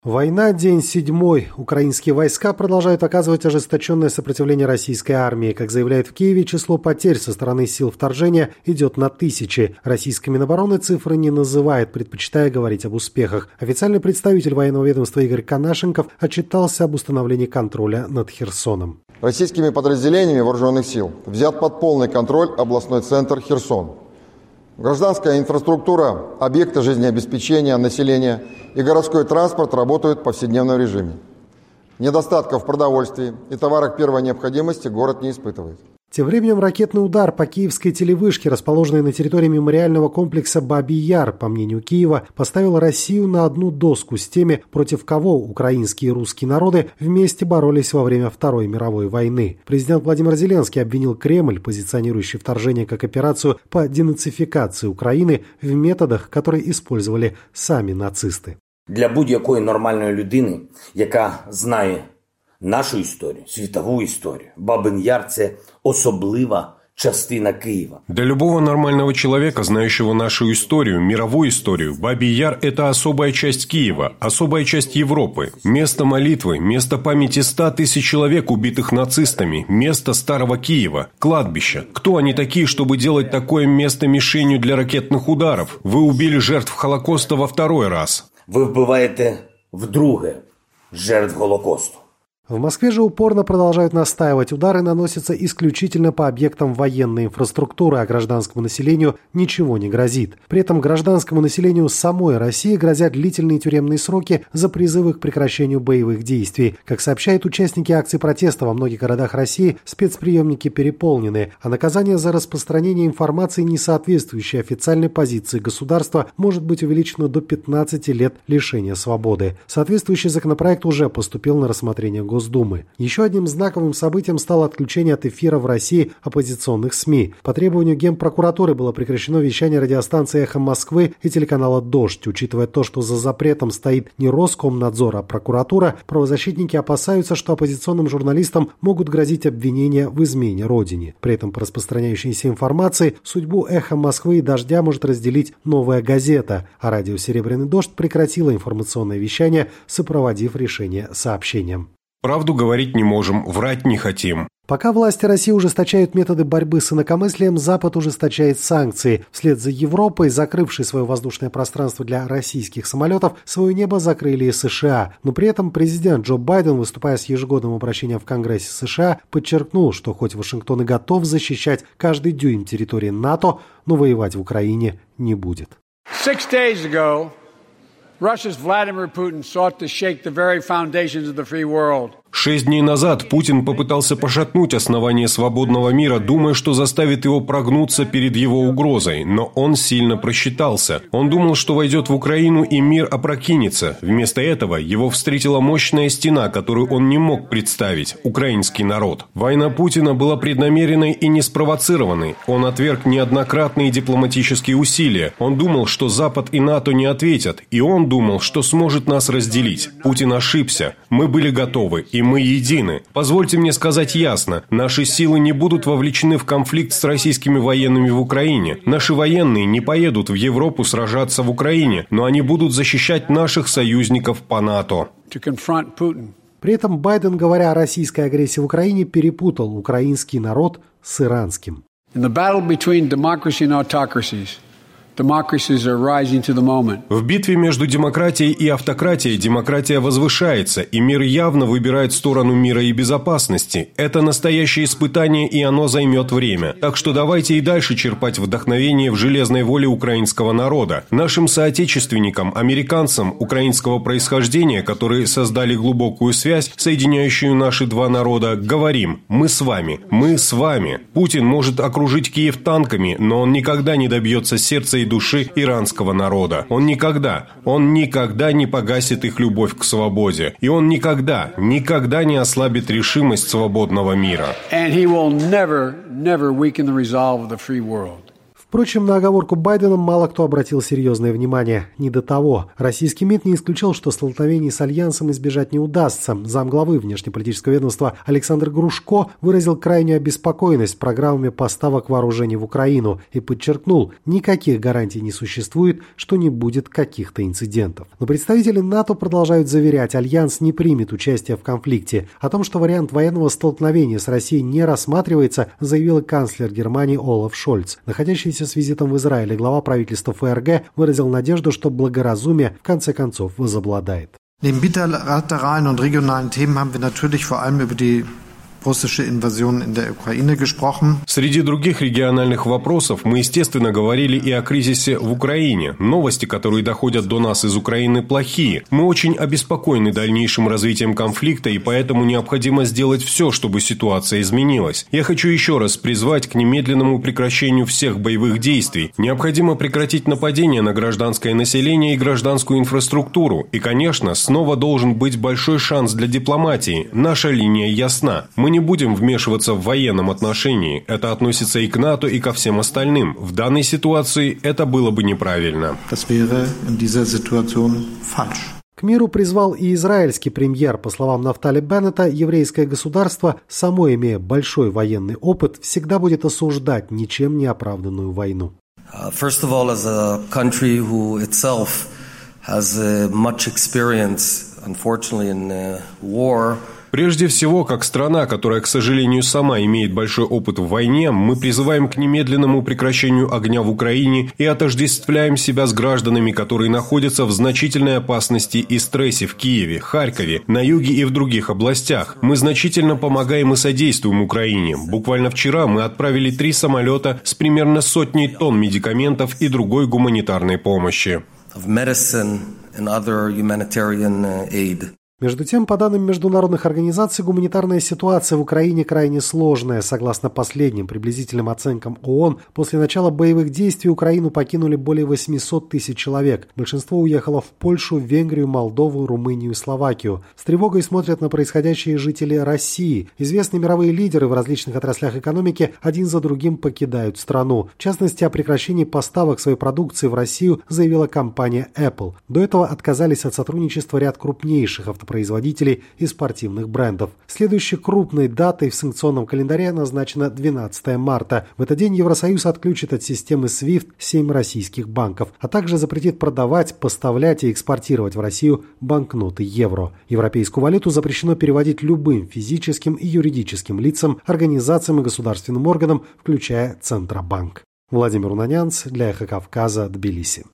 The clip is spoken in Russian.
Война, день 7. Украинские войска продолжают оказывать ожесточенное сопротивление российской армии. Как заявляют в Киеве, число потерь со стороны сил вторжения идет на тысячи. Российское Минобороны цифры не называет, предпочитая говорить об успехах. Официальный представитель военного ведомства Игорь Конашенков отчитался об установлении контроля над Херсоном. Российскими подразделениями вооруженных сил взят под полный контроль областной центр Херсон. Гражданская инфраструктура, объекты жизнеобеспечения населения и городской транспорт работают в повседневном режиме. Недостатков в продовольствии и товарах первой необходимости город не испытывает. Тем временем ракетный удар по киевской телевышке, расположенной на территории мемориального комплекса Бабий Яр, по мнению Киева, поставил Россию на одну доску с теми, против кого украинские и русские народы вместе боролись во время Второй мировой войны. Президент Владимир Зеленский обвинил Кремль, позиционирующий вторжение как операцию по денацификации Украины, в методах, которые использовали сами нацисти. Для будь-якої нормальної людини, яка знає нашу історію, світову історію, Бабин Яр – це особлива частина Киева. Для любого нормального человека, знающего нашу историю, мировую историю, Бабий Яр – это особая часть Киева, особая часть Европы. Место молитвы, место памяти 100 тысяч человек, убитых нацистами, место старого Киева, кладбище. Кто они такие, чтобы делать такое место мишенью для ракетных ударов? Вы убили жертв Холокоста во второй раз. Ви вбиваєте вдруге жертв Голокосту. В Москве же упорно продолжают настаивать, удары наносятся исключительно по объектам военной инфраструктуры, а гражданскому населению ничего не грозит. При этом гражданскому населению самой России грозят длительные тюремные сроки за призывы к прекращению боевых действий. Как сообщают участники акций протеста, во многих городах России спецприемники переполнены, а наказание за распространение информации, не соответствующей официальной позиции государства, может быть увеличено до 15 лет лишения свободы. Соответствующий законопроект уже поступил на рассмотрение Госдумы. Еще одним знаковым событием стало отключение от эфира в России оппозиционных СМИ. По требованию Генпрокуратуры было прекращено вещание радиостанции «Эхо Москвы» и телеканала «Дождь». Учитывая то, что за запретом стоит не Роскомнадзор, а прокуратура, правозащитники опасаются, что оппозиционным журналистам могут грозить обвинения в измене Родине. При этом по распространяющейся информации судьбу «Эхо Москвы» и «Дождя» может разделить «Новая газета», а радио «Серебряный дождь» прекратило информационное вещание, сопроводив решение сообщением. Правду говорить не можем, врать не хотим. Пока власти России ужесточают методы борьбы с инакомыслием, Запад ужесточает санкции. Вслед за Европой, закрывшей свое воздушное пространство для российских самолетов, свое небо закрыли и США. Но при этом президент Джо Байден, выступая с ежегодным обращением в Конгрессе США, подчеркнул, что хоть Вашингтон и готов защищать каждый дюйм территории НАТО, но воевать в Украине не будет. 6 days ago, Russia's Vladimir Putin sought to shake the very foundations of the free world. 6 дней назад Путин попытался пошатнуть основание свободного мира, думая, что заставит его прогнуться перед его угрозой. Но он сильно просчитался. Он думал, что войдет в Украину и мир опрокинется. Вместо этого его встретила мощная стена, которую он не мог представить – украинский народ. Война Путина была преднамеренной и не спровоцированной. Он отверг неоднократные дипломатические усилия. Он думал, что Запад и НАТО не ответят. И он думал, что сможет нас разделить. Путин ошибся. Мы были готовы. И мы едины. Позвольте мне сказать ясно, наши силы не будут вовлечены в конфликт с российскими военными в Украине. Наши военные не поедут в Европу сражаться в Украине, но они будут защищать наших союзников по НАТО. При этом Байден, говоря о российской агрессии в Украине, перепутал украинский народ с иранским. В битве между демократией и автократией демократия возвышается, и мир явно выбирает сторону мира и безопасности. Это настоящее испытание, и оно займет время. Так что давайте и дальше черпать вдохновение в железной воле украинского народа. Нашим соотечественникам, американцам украинского происхождения, которые создали глубокую связь, соединяющую наши два народа, говорим: мы с вами, мы с вами. Путин может окружить Киев танками, но он никогда не добьется сердца и души иранского народа. Он никогда не погасит их любовь к свободе. И он никогда не ослабит решимость свободного мира. В Впрочем, на оговорку Байдена мало кто обратил серьезное внимание. Не до того. Российский МИД не исключил, что столкновений с Альянсом избежать не удастся. Замглавы внешнеполитического ведомства Александр Грушко выразил крайнюю обеспокоенность программами поставок вооружений в Украину и подчеркнул, никаких гарантий не существует, что не будет каких-то инцидентов. Но представители НАТО продолжают заверять, Альянс не примет участие в конфликте. О том, что вариант военного столкновения с Россией не рассматривается, заявил канцлер Германии Олаф Шольц. Находящийся с визитом в Израиле глава правительства ФРГ выразил надежду, что благоразумие в конце концов возобладает. Neben bilateralen und regionalen Themen haben wir natürlich vor allem über die russische Invasion in der Ukraine gesprochen. Среди других региональных вопросов мы, естественно, говорили и о кризисе в Украине. Новости, которые доходят до нас из Украины, плохие. Мы очень обеспокоены дальнейшим развитием конфликта, и поэтому необходимо сделать все, чтобы ситуация изменилась. Я хочу еще раз призвать к немедленному прекращению всех боевых действий. Необходимо прекратить нападения на гражданское население и гражданскую инфраструктуру. И, конечно, снова должен быть большой шанс для дипломатии. Наша линия ясна. Мы не будем вмешиваться в военном отношении. Это относится и к НАТО, и ко всем остальным. В данной ситуации это было бы неправильно. К миру призвал и израильский премьер. По словам Нафтали Беннета, еврейское государство, само имея большой военный опыт, всегда будет осуждать ничем не оправданную войну. First of all, as a country who itself has much experience, unfortunately, in war. Прежде всего, как страна, которая, к сожалению, сама имеет большой опыт в войне, мы призываем к немедленному прекращению огня в Украине и отождествляем себя с гражданами, которые находятся в значительной опасности и стрессе в Киеве, Харькове, на юге и в других областях. Мы значительно помогаем и содействуем Украине. Буквально вчера мы отправили 3 самолета с примерно 100 тонн медикаментов и другой гуманитарной помощи. Между тем, по данным международных организаций, гуманитарная ситуация в Украине крайне сложная. Согласно последним приблизительным оценкам ООН, после начала боевых действий Украину покинули более 800 тысяч человек. Большинство уехало в Польшу, Венгрию, Молдову, Румынию и Словакию. С тревогой смотрят на происходящее жители России. Известные мировые лидеры в различных отраслях экономики один за другим покидают страну. В частности, о прекращении поставок своей продукции в Россию заявила компания Apple. До этого отказались от сотрудничества ряд крупнейших автопроизводителей и спортивных брендов. Следующей крупной датой в санкционном календаре назначена 12 марта. В этот день Евросоюз отключит от системы SWIFT 7 российских банков, а также запретит продавать, поставлять и экспортировать в Россию банкноты евро. Европейскую валюту запрещено переводить любым физическим и юридическим лицам, организациям и государственным органам, включая Центробанк. Владимир Унанянц для Эхо Кавказа, Тбилиси.